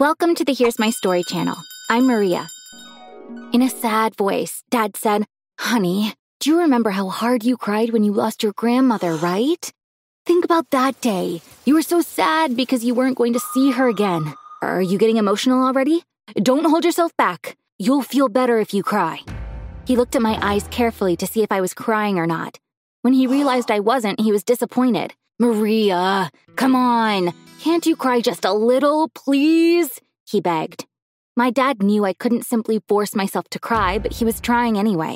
Welcome to the Here's My Story channel. I'm Maria. In a sad voice, Dad said, "Honey, do you remember how hard you cried when you lost your grandmother, right? Think about that day. You were so sad because you weren't going to see her again. Are you getting emotional already? Don't hold yourself back. You'll feel better if you cry." He looked at my eyes carefully to see if I was crying or not. When he realized I wasn't, he was disappointed. "Maria, come on. Can't you cry just a little, please?" he begged. My dad knew I couldn't simply force myself to cry, but he was trying anyway.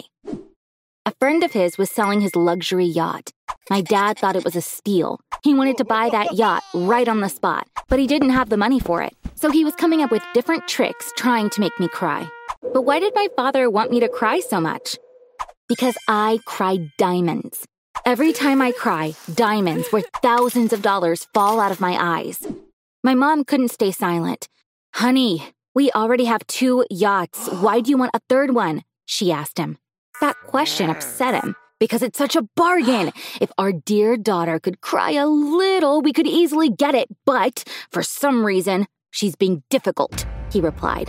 A friend of his was selling his luxury yacht. My dad thought it was a steal. He wanted to buy that yacht right on the spot, but he didn't have the money for it. So he was coming up with different tricks trying to make me cry. But why did my father want me to cry so much? Because I cried diamonds. Every time I cry, diamonds worth thousands of dollars fall out of my eyes. My mom couldn't stay silent. "Honey, we already have 2 yachts. Why do you want a 3rd one?" she asked him. That question upset him because it's such a bargain. If our dear daughter could cry a little, we could easily get it. But for some reason, she's being difficult, he replied.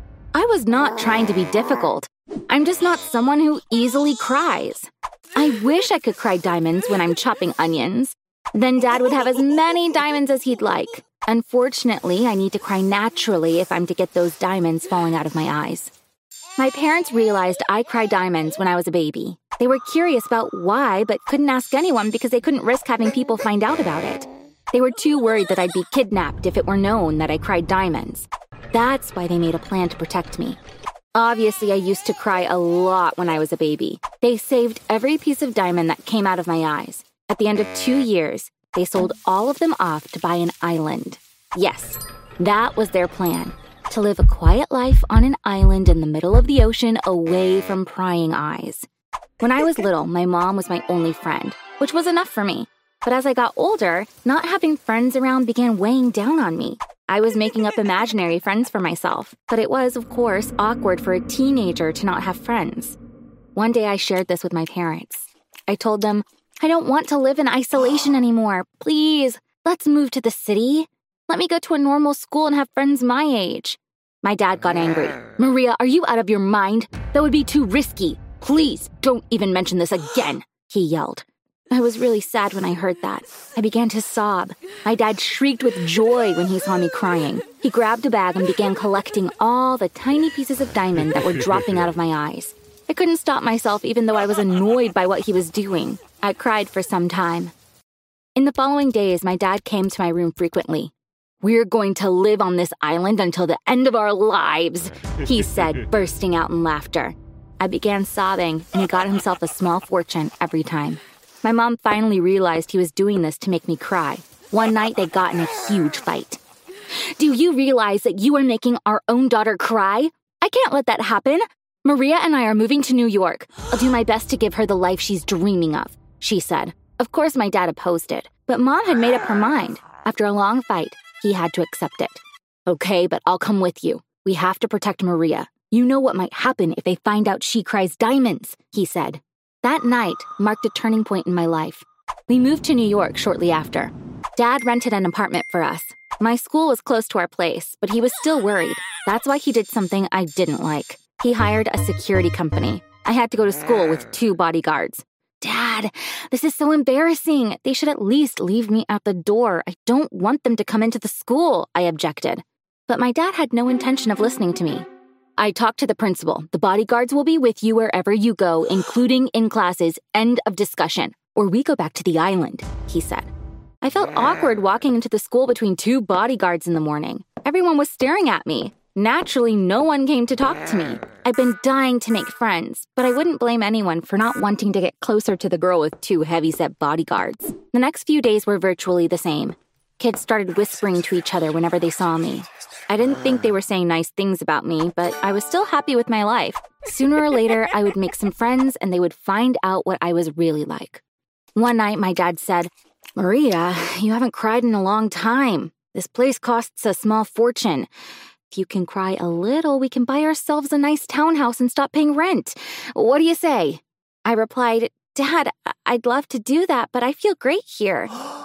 I was not trying to be difficult. I'm just not someone who easily cries. I wish I could cry diamonds when I'm chopping onions. Then Dad would have as many diamonds as he'd like. Unfortunately, I need to cry naturally if I'm to get those diamonds falling out of my eyes. My parents realized I cried diamonds when I was a baby. They were curious about why, but couldn't ask anyone because they couldn't risk having people find out about it. They were too worried that I'd be kidnapped if it were known that I cried diamonds. That's why they made a plan to protect me. Obviously, I used to cry a lot when I was a baby. They saved every piece of diamond that came out of my eyes. At the end of 2 years, they sold all of them off to buy an island. Yes, that was their plan. To live a quiet life on an island in the middle of the ocean away from prying eyes. When I was little, my mom was my only friend, which was enough for me. But as I got older, not having friends around began weighing down on me. I was making up imaginary friends for myself, but it was, of course, awkward for a teenager to not have friends. One day I shared this with my parents. I told them, "I don't want to live in isolation anymore. Please, let's move to the city. Let me go to a normal school and have friends my age." My dad got angry. "Maria, are you out of your mind? That would be too risky. Please, don't even mention this again," he yelled. I was really sad when I heard that. I began to sob. My dad shrieked with joy when he saw me crying. He grabbed a bag and began collecting all the tiny pieces of diamond that were dropping out of my eyes. I couldn't stop myself even though I was annoyed by what he was doing. I cried for some time. In the following days, my dad came to my room frequently. "We're going to live on this island until the end of our lives," he said, bursting out in laughter. I began sobbing, and he got himself a small fortune every time. My mom finally realized he was doing this to make me cry. One night, they got in a huge fight. "Do you realize that you are making our own daughter cry? I can't let that happen. Maria and I are moving to New York. I'll do my best to give her the life she's dreaming of," she said. Of course, my dad opposed it, but Mom had made up her mind. After a long fight, he had to accept it. "Okay, but I'll come with you. We have to protect Maria. You know what might happen if they find out she cries diamonds," he said. That night marked a turning point in my life. We moved to New York shortly after. Dad rented an apartment for us. My school was close to our place, but he was still worried. That's why he did something I didn't like. He hired a security company. I had to go to school with 2 bodyguards. "Dad, this is so embarrassing. They should at least leave me at the door. I don't want them to come into the school," I objected. But my dad had no intention of listening to me. "I talked to the principal. The bodyguards will be with you wherever you go, including in classes. End of discussion. Or we go back to the island," he said. I felt awkward walking into the school between 2 bodyguards in the morning. Everyone was staring at me. Naturally, no one came to talk to me. I'd been dying to make friends, but I wouldn't blame anyone for not wanting to get closer to the girl with 2 heavy-set bodyguards. The next few days were virtually the same. Kids started whispering to each other whenever they saw me. I didn't think they were saying nice things about me, but I was still happy with my life. Sooner or later, I would make some friends and they would find out what I was really like. One night, my dad said, "Maria, you haven't cried in a long time. This place costs a small fortune. If you can cry a little, we can buy ourselves a nice townhouse and stop paying rent. What do you say?" I replied, "Dad, I'd love to do that, but I feel great here."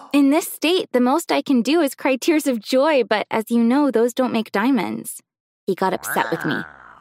In this state, the most I can do is cry tears of joy, but as you know, those don't make diamonds. He got upset with me.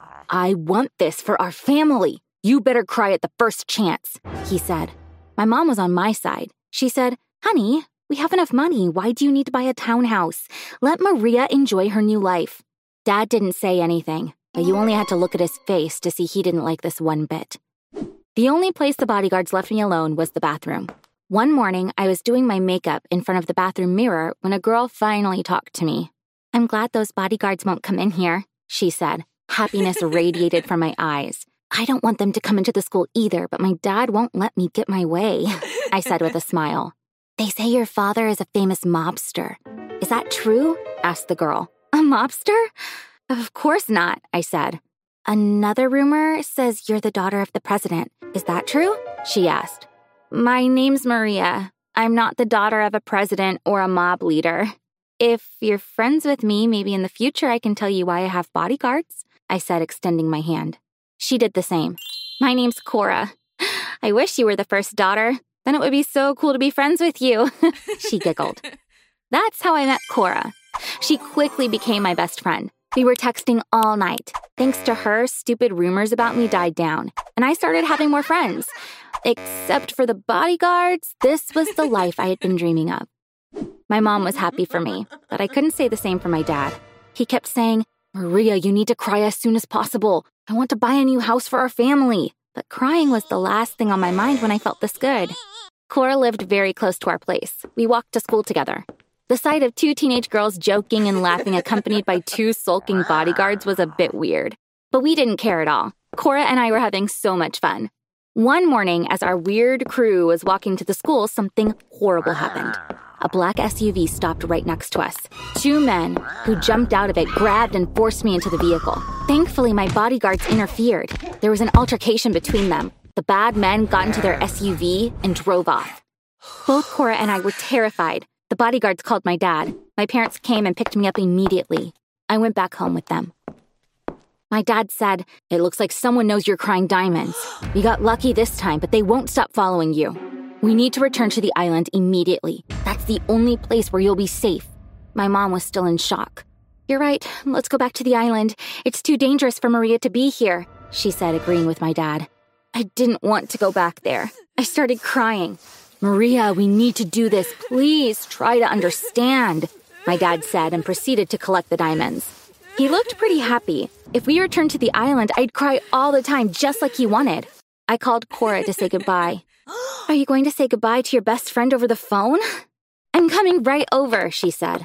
I want this for our family. You better cry at the first chance, he said. My mom was on my side. She said, honey, we have enough money. Why do you need to buy a townhouse? Let Maria enjoy her new life. Dad didn't say anything, but you only had to look at his face to see he didn't like this one bit. The only place the bodyguards left me alone was the bathroom. One morning, I was doing my makeup in front of the bathroom mirror when a girl finally talked to me. I'm glad those bodyguards won't come in here, she said. Happiness radiated from my eyes. I don't want them to come into the school either, but my dad won't let me get my way, I said with a smile. They say your father is a famous mobster. Is that true? Asked the girl. A mobster? Of course not, I said. Another rumor says you're the daughter of the president. Is that true? She asked. My name's Maria. I'm not the daughter of a president or a mob leader. If you're friends with me, maybe in the future I can tell you why I have bodyguards, I said, extending my hand. She did the same. My name's Cora. I wish you were the first daughter. Then it would be so cool to be friends with you, she giggled. That's how I met Cora. She quickly became my best friend. We were texting all night. Thanks to her, stupid rumors about me died down, and I started having more friends. Except for the bodyguards, this was the life I had been dreaming of. My mom was happy for me, but I couldn't say the same for my dad. He kept saying, Maria, you need to cry as soon as possible. I want to buy a new house for our family. But crying was the last thing on my mind when I felt this good. Cora lived very close to our place. We walked to school together. The sight of two teenage girls joking and laughing accompanied by two sulking bodyguards was a bit weird. But we didn't care at all. Cora and I were having so much fun. One morning, as our weird crew was walking to the school, something horrible happened. A black SUV stopped right next to us. Two men who jumped out of it grabbed and forced me into the vehicle. Thankfully, my bodyguards interfered. There was an altercation between them. The bad men got into their SUV and drove off. Both Cora and I were terrified. The bodyguards called my dad. My parents came and picked me up immediately. I went back home with them. My dad said, "It looks like someone knows you're crying diamonds. We got lucky this time, but they won't stop following you. We need to return to the island immediately. That's the only place where you'll be safe." My mom was still in shock. "You're right. Let's go back to the island. It's too dangerous for Maria to be here," she said, agreeing with my dad. I didn't want to go back there. I started crying. "Maria, we need to do this. Please try to understand," my dad said and proceeded to collect the diamonds. He looked pretty happy. If we returned to the island, I'd cry all the time just like he wanted. I called Cora to say goodbye. "Are you going to say goodbye to your best friend over the phone?" "I'm coming right over," she said.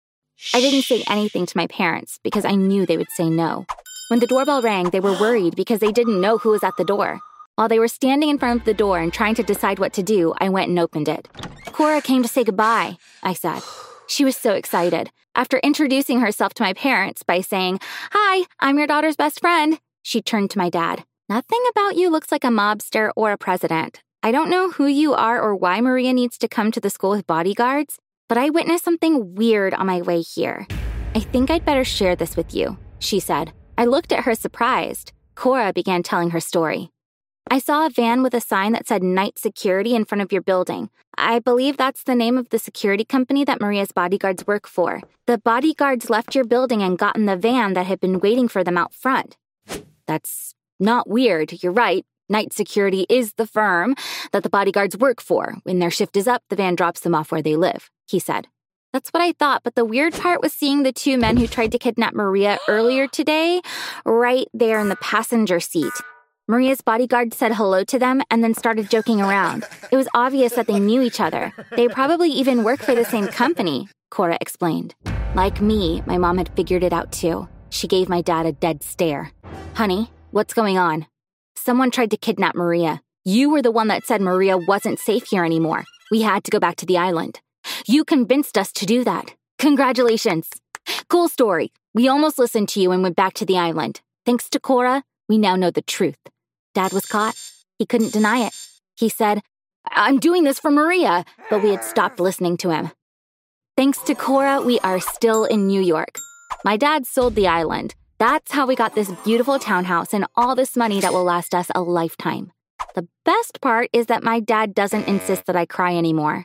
I didn't say anything to my parents because I knew they would say no. When the doorbell rang, they were worried because they didn't know who was at the door. While they were standing in front of the door and trying to decide what to do, I went and opened it. "Cora came to say goodbye," I said. She was so excited. After introducing herself to my parents by saying, "Hi, I'm your daughter's best friend," she turned to my dad. "Nothing about you looks like a mobster or a president. I don't know who you are or why Maria needs to come to the school with bodyguards, but I witnessed something weird on my way here. I think I'd better share this with you," she said. I looked at her surprised. Cora began telling her story. "I saw a van with a sign that said Night Security in front of your building. I believe that's the name of the security company that Maria's bodyguards work for. The bodyguards left your building and got in the van that had been waiting for them out front." "That's not weird. You're right. Night Security is the firm that the bodyguards work for. When their shift is up, the van drops them off where they live," he said. "That's what I thought, but the weird part was seeing the two men who tried to kidnap Maria earlier today right there in the passenger seat. Maria's bodyguard said hello to them and then started joking around. It was obvious that they knew each other. They probably even work for the same company," Cora explained. Like me, my mom had figured it out too. She gave my dad a dead stare. "Honey, what's going on?" "Someone tried to kidnap Maria. You were the one that said Maria wasn't safe here anymore. We had to go back to the island. You convinced us to do that. Congratulations. Cool story. We almost listened to you and went back to the island. Thanks to Cora, we now know the truth." Dad was caught. He couldn't deny it. He said, "I'm doing this for Maria," but we had stopped listening to him. Thanks to Cora, we are still in New York. My dad sold the island. That's how we got this beautiful townhouse and all this money that will last us a lifetime. The best part is that my dad doesn't insist that I cry anymore.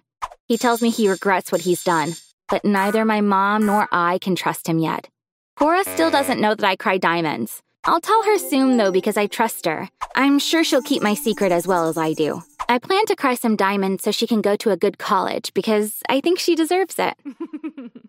He tells me he regrets what he's done, but neither my mom nor I can trust him yet. Cora still doesn't know that I cry diamonds. I'll tell her soon, though, because I trust her. I'm sure she'll keep my secret as well as I do. I plan to cry some diamonds so she can go to a good college because I think she deserves it.